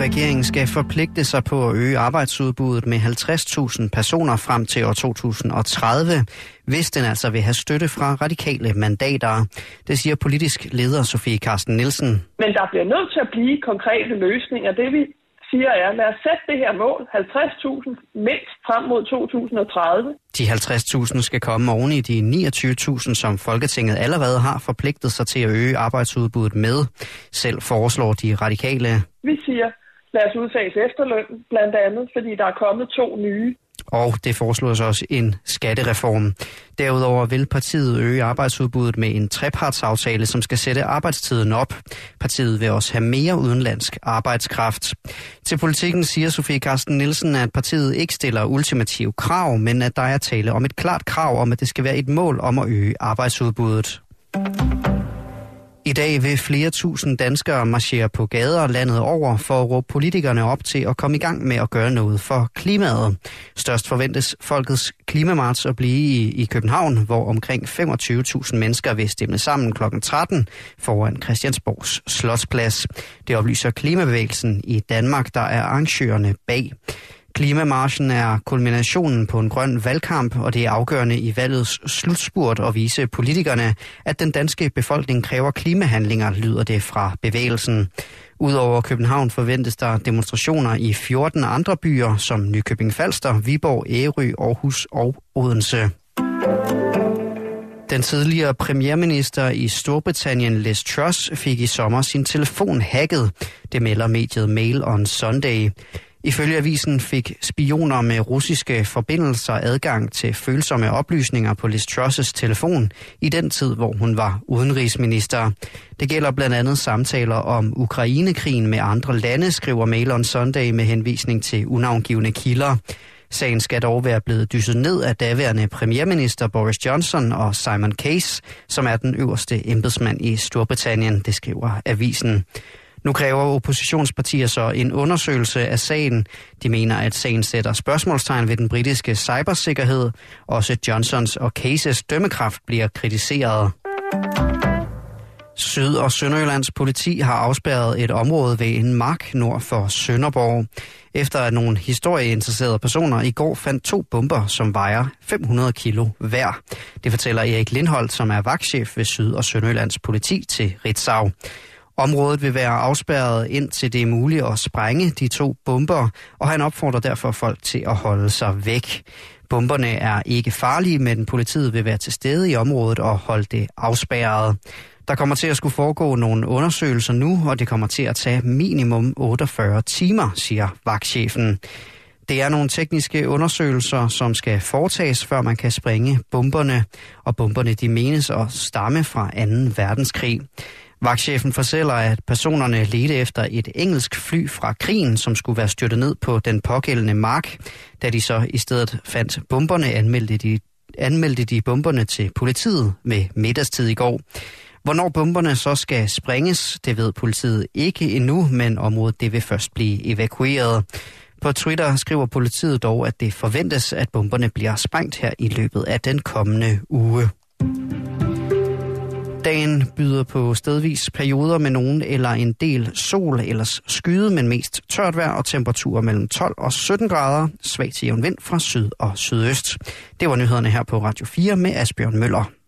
regeringen skal forpligte sig på at øge arbejdsudbuddet med 50.000 personer frem til år 2030, hvis den altså vil have støtte fra radikale mandater. Det siger politisk leder Sofie Carsten Nielsen. Men der bliver nødt til at blive konkrete løsninger. Det vi siger er, lad os sætte det her mål, 50.000 mindst frem mod 2030. De 50.000 skal komme oven i de 29.000, som Folketinget allerede har forpligtet sig til at øge arbejdsudbuddet med. Selv foreslår de radikale. Vi siger, lad os udfase efterlønnen, blandt andet, fordi der er kommet 2 nye. Og det foreslås også en skattereform. Derudover vil partiet øge arbejdsudbuddet med en trepartsaftale, som skal sætte arbejdstiden op. Partiet vil også have mere udenlandsk arbejdskraft. Til Politikken siger Sofie Carsten Nielsen, at partiet ikke stiller ultimative krav, men at der er tale om et klart krav om, at det skal være et mål om at øge arbejdsudbuddet. I dag vil flere tusind danskere marchere på gader landet over for at råbe politikerne op til at komme i gang med at gøre noget for klimaet. Størst forventes Folkets Klimamarch at blive i København, hvor omkring 25.000 mennesker vil stemme sammen kl. 13 foran Christiansborgs Slotsplads. Det oplyser Klimabevægelsen i Danmark, der er arrangørerne bag. Klimamarchen er kulminationen på en grøn valgkamp, og det er afgørende i valgets slutspurt at vise politikerne, at den danske befolkning kræver klimahandlinger, lyder det fra bevægelsen. Udover København forventes der demonstrationer i 14 andre byer, som Nykøbing Falster, Viborg, Ærø, Aarhus og Odense. Den tidligere premierminister i Storbritannien, Liz Truss, fik i sommer sin telefon hacket. Det melder mediet Mail on Sunday. Ifølge avisen fik spioner med russiske forbindelser adgang til følsomme oplysninger på Liz Truss' telefon i den tid, hvor hun var udenrigsminister. Det gælder blandt andet samtaler om Ukrainekrigen med andre lande, skriver Mail on Sunday med henvisning til unavngivne kilder. Sagen skal dog være blevet dysset ned af daværende premierminister Boris Johnson og Simon Case, som er den øverste embedsmand i Storbritannien, det skriver avisen. Nu kræver oppositionspartier så en undersøgelse af sagen. De mener, at sagen sætter spørgsmålstegn ved den britiske cybersikkerhed. Også Johnsons og Cases dømmekraft bliver kritiseret. Syd- og Sønderjyllands politi har afspærret et område ved en mark nord for Sønderborg, efter at nogle historieinteresserede personer i går fandt 2 bomber, som vejer 500 kilo hver. Det fortæller Erik Lindholt, som er vagtchef ved Syd- og Sønderjyllands politi til Ritzau. Området vil være afspærret indtil det er muligt at sprænge de 2 bomber, og han opfordrer derfor folk til at holde sig væk. Bomberne er ikke farlige, men politiet vil være til stede i området og holde det afspærret. Der kommer til at skulle foregå nogle undersøgelser nu, og det kommer til at tage minimum 48 timer, siger vagtchefen. Det er nogle tekniske undersøgelser, som skal foretages, før man kan sprænge bomberne, og bomberne de menes at stamme fra 2. verdenskrig. Vagtchefen fortæller, at personerne ledte efter et engelsk fly fra krigen, som skulle være styrtet ned på den pågældende mark. Da de så i stedet fandt bomberne, anmeldte de bomberne til politiet ved middagstid i går. Hvornår bomberne så skal sprænges, det ved politiet ikke endnu, men området det vil først blive evakueret. På Twitter skriver politiet dog, at det forventes, at bomberne bliver sprængt her i løbet af den kommende uge. Dagen byder på stedvis perioder med nogen eller en del sol, ellers skyet, men mest tørt vejr og temperaturer mellem 12 og 17 grader. Svag til jævn vind fra syd og sydøst. Det var nyhederne her på Radio 4 med Asbjørn Møller.